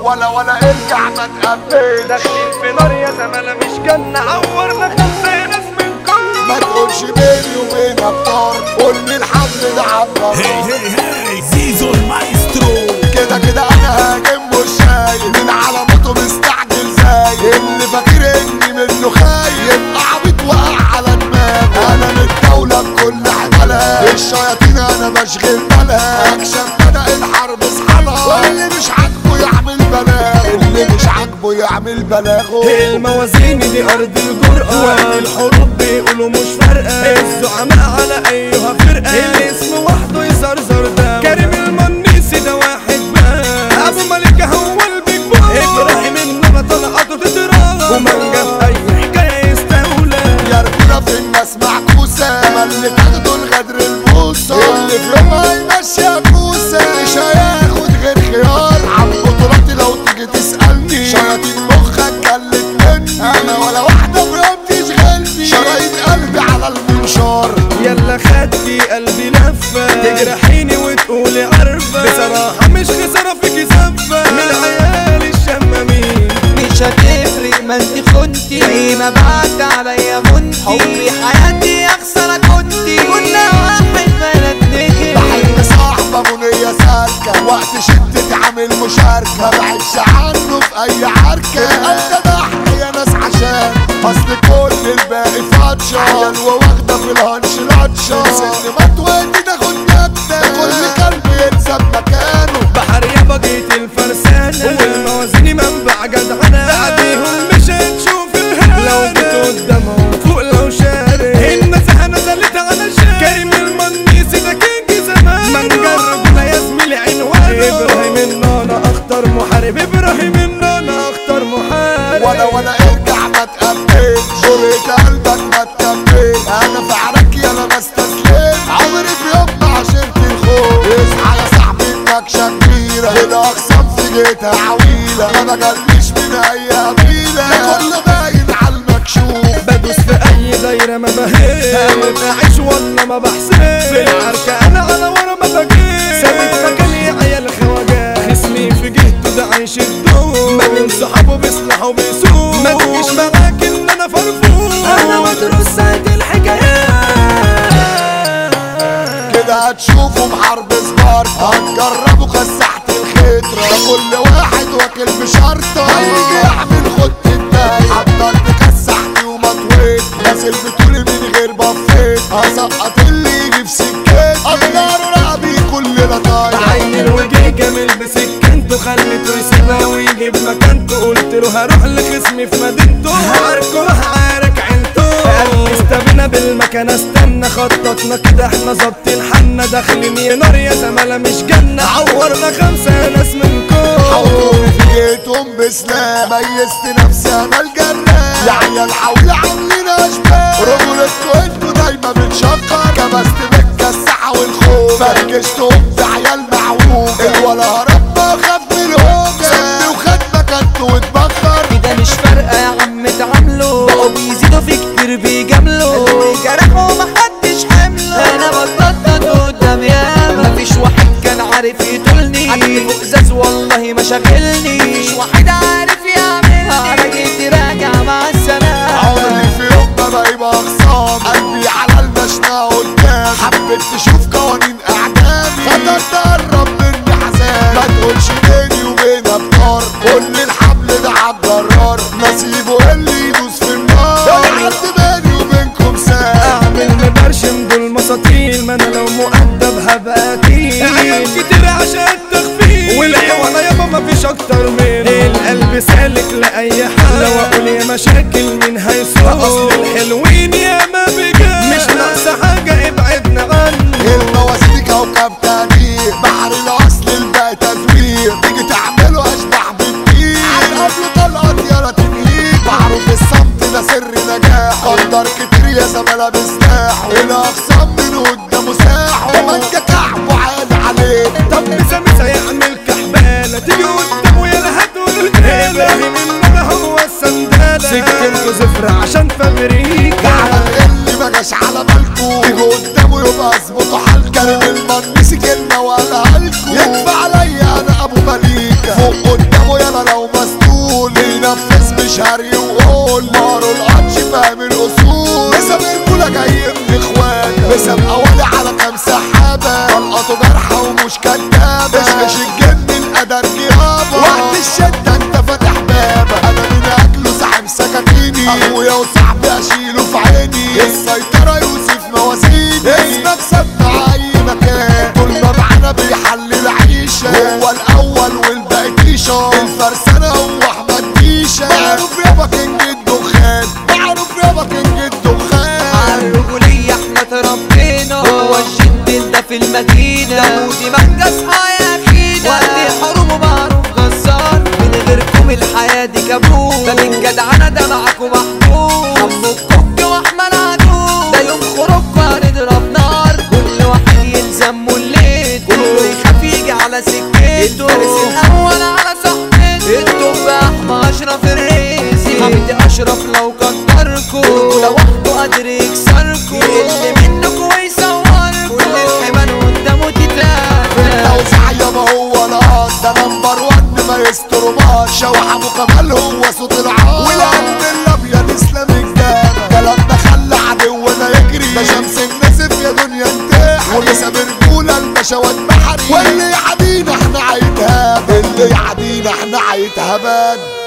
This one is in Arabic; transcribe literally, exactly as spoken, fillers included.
ولا ولا ارجع ما تقبلش. داخلين في نار يا زمالة مش جنة، عورنا خمسة ناس منكم. ما تقولش بيني وبين ابطال، قول لي الحمل ده عبر. هي هي هي زيزو المايسترو. كده كده انا هاجم مش شايل، من علامته مستعجل زي اللي فاكر اني منه خايف. عبيط وقع على دماغه، انا من الدولة بكل حمالها، الشياطين انا بشغل بالها. اكشن بدأ الحرب اصحالها، واللي مش عاجبه يعمل بلاغه، اللي مش عاجبه يعمل بلاغه. الموازين دي ارض الجرأة، وقت الحروب بيقولوا مش فارقة. الزعماء على ايها فرقة، اللي اسمه وحده يزرزر ده. كريم المنيسي ده واحد بقى، ابو ملكة هو البيج بوس. ابراهيم انما طلعته تتراغ، ومانجا في اي حكاية يستولى. يا رجولة في الناس معكوسة، اللي تاخدوا الغدر البوسة، اللي في يوم هيمشي كوسة مش هياخد غير خيار. عن بطولاتي لو تيجي تسألني، شياطين مخك كلت مني، انا ولا واحدة في يوم تشغلني. شرايين قلبي على المنشار، يلا خدتي قلبي لفة، تجرحيني وتقولي عارفة. بصراحة مش خسارة فيكي زفة، من عيال الشمامين. مش هتفرق ما انت خنتي، زي ما بعت عليا منتي. حبي حياتي اخسر كنتي، كنا واحد بلا اتنين. بحب صاحبة منية سالكة، وقت شدتي عامل مشاركة. ما بعدش عنه في اي عركة، انت ضحي يا ناس عشان اصل كل الباقي فاتشة. عيال وواخدة في الهنش لاتشة، سن ما تويتي تاخد جدة، كل كلب ينسى مكانه. بحر يابا جيت الفرسانة، والموازين منبع جدعنة. بعديهم مش هتشوف الهنا، لو جيت قدامهم فوق لو شارع. المساحة نزلت على شارع. كريم المنيسي ده كينج زمان، ما نجربنا يا زميلي عنوانه. ابراهيم النانا اخطر محارب، ابراهيم النانا اخطر محارب. ولا ولا ارجع ما تقبلش، جريت قلبك ما تكمل. انا في عراك يا ما بستسلم، عمري في يوم ما عشرت الخوف. اصحى يا صاحبي النكشة كبيرة، الاقسام في جيتها عويلة. ما بجليش من اي قبيلة، كله باين على المكشوف. بدوس في اي دايرة ما بهيش، هموت اعيش والله ما بحسب. في العركة انا على ورا ما بجيش، ثابت مكاني عيال خواجات. خصمي في جهته ده عايش الدور، ما بين صحابه بيصلح وبيسوق. ما تجيش معاك ان انا فرفور، انا مدروس ساعة الحكايات. كده هتشوفوا بحرب سبارتا، هتجربوا كسحت الخطرة. ده كل واحد واكل بشرطة، هيجي يعمل خط الداي. هفضل تكسحتي وما طويت، نازل بطولي من غير بفيت. هسقط اللي يجي في سكتي، اقدر رقبي كل لطايا. عين الوجه جميل بسكنته، خليته يسيبها ويجيب مكانته. قلت له هروح لخصمي في مدينته، هعاركه هعارك عيلته. قال لي استبينا بالمكان استنى، خططنا كده احنا ظابطين حالنا. داخلين يا نار يا زمالة مش جنة، عورنا خمسة ناس منكم. حوطوني في جيتهم بسلام، ميزت نفسي انا الجنان. يا عيال حاولة عاملين اشباه، رجولتكوا انتوا دايما بتشكر. كبست بالكسحة والخوف، فركشتهم في عيال معوجة. الولا هرب خاف من الهوجة، سبني وخد مكانته واتبخر. كده مش فارقة يا عم تعاملوا، بقوا بيزيدوا في كتير بيجاملوا. جرحوا محدش حمله، انا بطلت قدام ياما. مفيش واحد كان عارف يطولني، عندي فوق زاز والله ما شاغلني. مفيش واحد عارف يعملني، انا جيت راجع مع السلامة. عمري في يوم ما بقى يبقى خصام، قلبي على المشنقة قدام. حبيت تشوف قوانين اعدامي، خطر تقرب مني حزان. ما تقولش بيني وبين ابطال، كل الحبل ده عالجرار. نصيبه اللي يدوس في النار، يعد بيني وبينكم سام. اعمل مبرشم دول مساطيل، ما انا لو مؤدب هبقى تقيل. عيال كتير عشان تخفيل، والعيوانة يابا مفيش اكتر منه. القلب سالك لاي حال، لو اقول يا مشاكل مين هيصوم. اصل الحلوين يا ما بجد، مش ناقصة حاجة ابعدنا عنه. المواسير كوكب تاني، بحر الاصل الباقي تزوير. تيجي تعمله اشبح بالدين، قبل طلقات يلا تنهيك. معروف الصمت ده سر نجاح، قدر كتير يا زمالة بسلاحه. الاقسام من قدامه ساحه، ومانجا كعبه عالي عليه. طب مسا مسا يعمل كحبالة، تيجي قدامه يا هتقول الجالة. ابراهيم انما هو السندالة، سكنته زفرة عشان فابريكا. عمل اللي مجاش على بالكو، تيجي قدامه يبقى اظبطوا حالكو. كريم المنيسي كلمة وقالها لكو، يكفى عليا انا ابو مليكة. فوق قدامه يلا يا درجي يابا وقت الشدة انت فاتح بابا انا من اكله ساحب سكاكيني اخويا وصاحبي اشيله في عيني السيطرة يوسف موازيني اسمك سمع اي مكان طول ما معانا بيحلل عيشة هو الاول والباقي تيشة الفرسانة هو احمد ديشة معروف يابا كينج الدخان معروف يابا كينج الدخان عالرجولية احنا تربينا هو الجد ده في المدينة ودي منجز حياتينا وقت الحروب معروف غزار من غيركم الحياة دي كابوس ده من جدعنا ده معاكم محبوب حمو الكوك واحمد عدو ده يوم خروجكوا هنضرب نار كل واحد يلزم موليته كله يخاف يجي على سكته الفارس الاول على صحبته الدب احمى اشرف الريزي حمدي اشرف لو كتركوا لوحده قادر يكسركوا اللي منكوا ويصوركوا كل الحيوان قدامه تتلاقى التوزيع يابا هو القاص ده نمبر وان ما يسترماش شوح ابو كمال هو صوت العاص والقلب الابيض اسلام جداد كلامنا خلى عدونا يجري ده شمس الناسف يا دنيا انتحري ولسه برجوله البشوات بحري واللي يعدينا احنا عيتهاب اللي يعدينا احنا عيتهبان